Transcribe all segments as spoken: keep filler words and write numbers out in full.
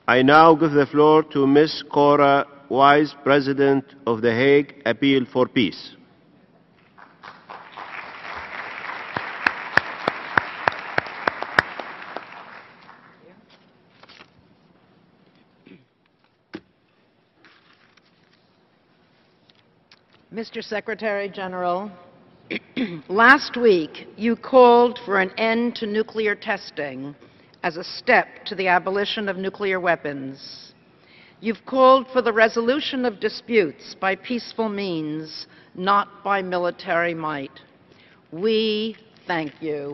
I now give the floor to Miz Cora Wise, President of the Hague Appeal for Peace. Mister Secretary General, last week you called for an end to nuclear testing as a step to the abolition of nuclear weapons. You've called for the resolution of disputes by peaceful means, not by military might. We thank you.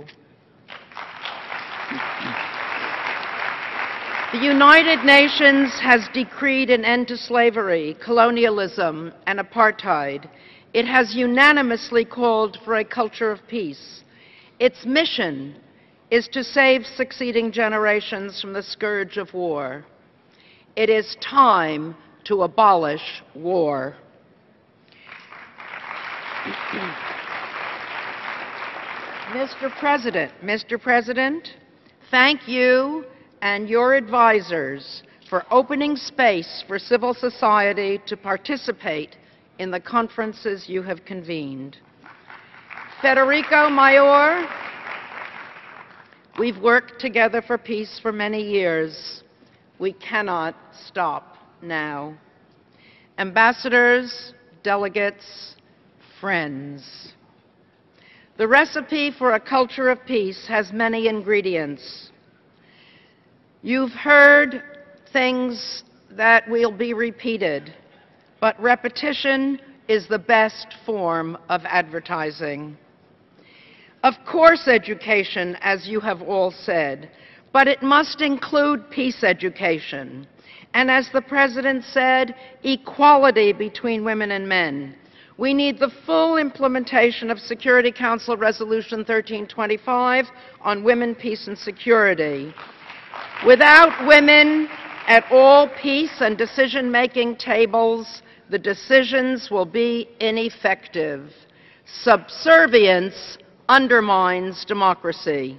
The United Nations has decreed an end to slavery, colonialism, and apartheid. It has unanimously called for a culture of peace. Its mission is to save succeeding generations from the scourge of war. It is time to abolish war. Mister President, Mister President, thank you and your advisors for opening space for civil society to participate in the conferences you have convened. Federico Mayor, we've worked together for peace for many years. We cannot stop now. Ambassadors, delegates, friends. The recipe for a culture of peace has many ingredients. You've heard things that will be repeated, but repetition is the best form of advertising. Of course, education, as you have all said, but it must include peace education. And as the President said, equality between women and men. We need the full implementation of Security Council Resolution thirteen twenty-five on women, peace, and security. Without women at all peace and decision-making tables, the decisions will be ineffective. Subservience undermines democracy.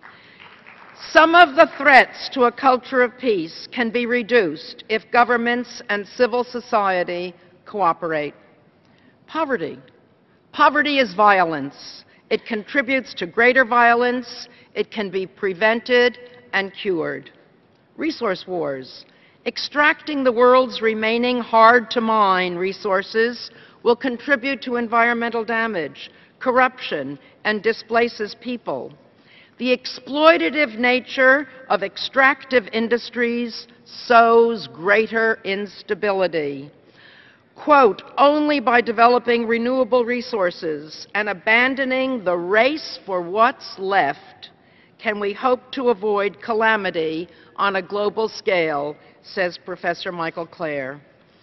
Some of the threats to a culture of peace can be reduced if governments and civil society cooperate. Poverty. Poverty is violence. It contributes to greater violence. It can be prevented and cured. Resource wars. Extracting the world's remaining hard-to-mine resources will contribute to environmental damage, corruption, and displaces people. The exploitative nature of extractive industries sows greater instability. Quote, only by developing renewable resources and abandoning the race for what's left can we hope to avoid calamity on a global scale, says Professor Michael Clare.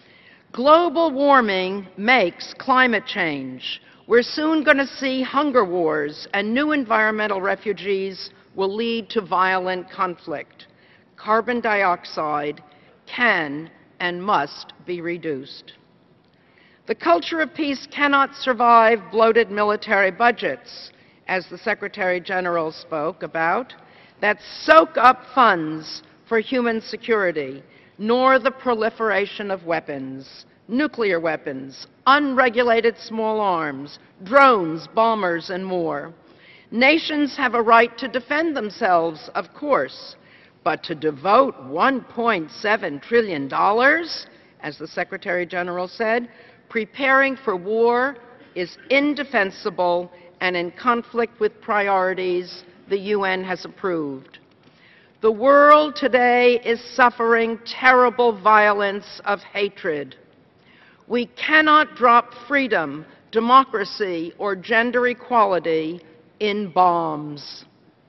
Global warming makes climate change. We're soon going to see hunger wars, and new environmental refugees will lead to violent conflict. Carbon dioxide can and must be reduced. The culture of peace cannot survive bloated military budgets, as the Secretary General spoke about, that soak up funds for human security, nor the proliferation of weapons, nuclear weapons, unregulated small arms, drones, bombers, and more. Nations have a right to defend themselves, of course, but to devote one point seven trillion dollars, as the Secretary General said, preparing for war is indefensible and in conflict with priorities the U N has approved. The world today is suffering terrible violence of hatred. We cannot drop freedom, democracy, or gender equality in bombs.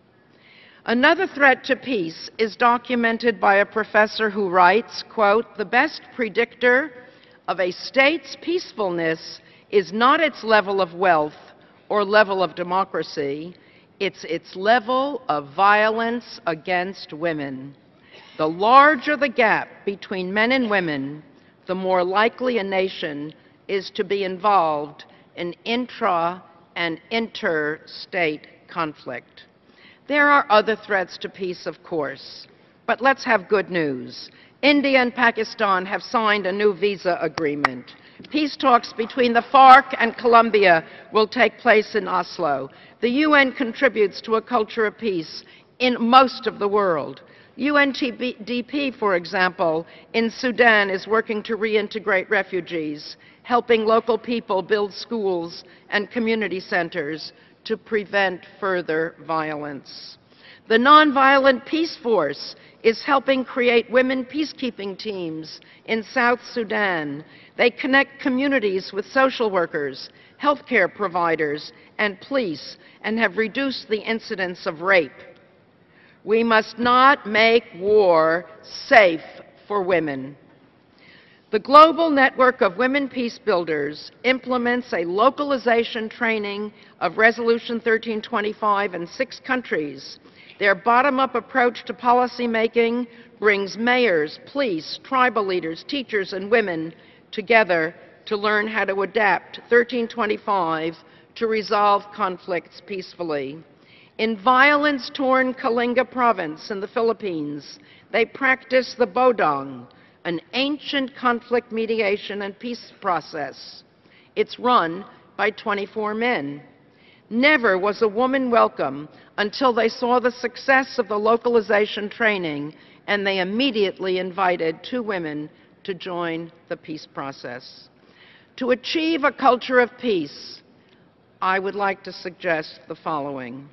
Another threat to peace is documented by a professor who writes, quote, the best predictor of a state's peacefulness is not its level of wealth or level of democracy, it's its level of violence against women. The larger the gap between men and women, the more likely a nation is to be involved in intra and interstate conflict. There are other threats to peace, of course. But let's have good news. India and Pakistan have signed a new visa agreement. Peace talks between the FARC and Colombia will take place in Oslo. The U N contributes to a culture of peace in most of the world. U N D P, for example, in Sudan is working to reintegrate refugees, helping local people build schools and community centers to prevent further violence. The Nonviolent Peace Force is helping create women peacekeeping teams in South Sudan. They connect communities with social workers, healthcare providers, and police, and have reduced the incidence of rape. We must not make war safe for women. The Global Network of Women Peace Builders implements a localization training of Resolution thirteen twenty-five in six countries. Their bottom-up approach to policymaking brings mayors, police, tribal leaders, teachers, and women together to learn how to adapt thirteen twenty-five to resolve conflicts peacefully. In violence-torn Kalinga province in the Philippines, they practice the Bodong, an ancient conflict mediation and peace process. It's run by twenty-four men. Never was a woman welcome until they saw the success of the localization training, and they immediately invited two women to join the peace process. To achieve a culture of peace, I would like to suggest the following.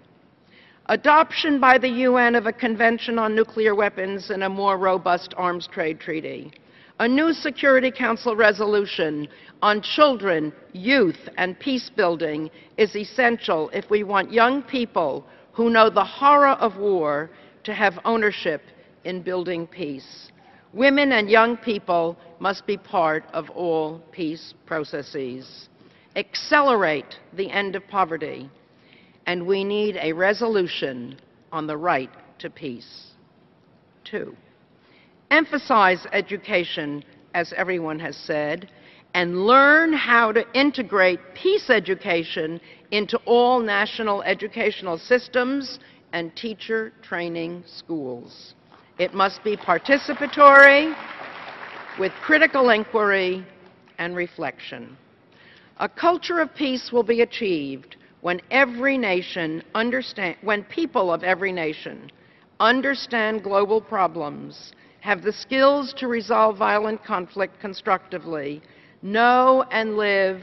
Adoption by the U N of a Convention on Nuclear Weapons and a more robust arms trade treaty. A new Security Council resolution on children, youth, and peace building is essential if we want young people who know the horror of war to have ownership in building peace. Women and young people must be part of all peace processes. Accelerate the end of poverty. And we need a resolution on the right to peace. Two, emphasize education, as everyone has said, and learn how to integrate peace education into all national educational systems and teacher training schools. It must be participatory, with critical inquiry and reflection. A culture of peace will be achieved when every nation understand, when people of every nation understand global problems, have the skills to resolve violent conflict constructively, know and live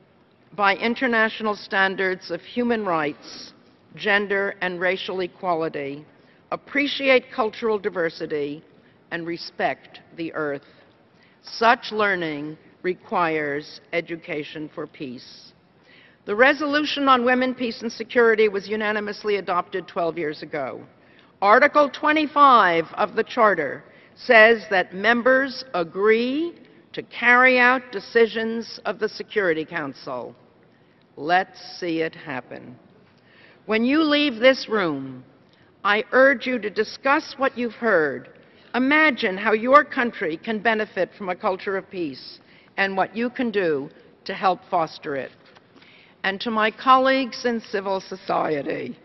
by international standards of human rights, gender and racial equality, appreciate cultural diversity, and respect the earth. Such learning requires education for peace. The resolution on women, peace, and security was unanimously adopted twelve years ago. Article twenty-five of the Charter says that members agree to carry out decisions of the Security Council. Let's see it happen. When you leave this room, I urge you to discuss what you've heard. Imagine how your country can benefit from a culture of peace and what you can do to help foster it. And to my colleagues in civil society,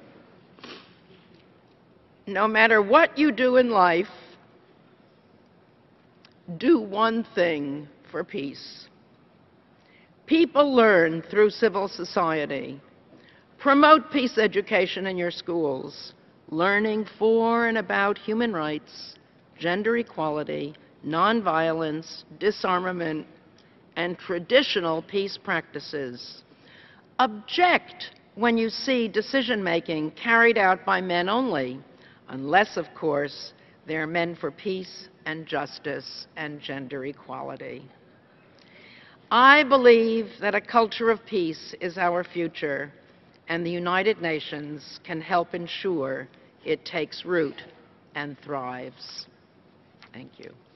no matter what you do in life, do one thing for peace. People learn through civil society. Promote peace education in your schools, learning for and about human rights, gender equality, nonviolence, disarmament, and traditional peace practices. Object when you see decision-making carried out by men only, unless, of course, they're men for peace and justice and gender equality. I believe that a culture of peace is our future, and the United Nations can help ensure it takes root and thrives. Thank you.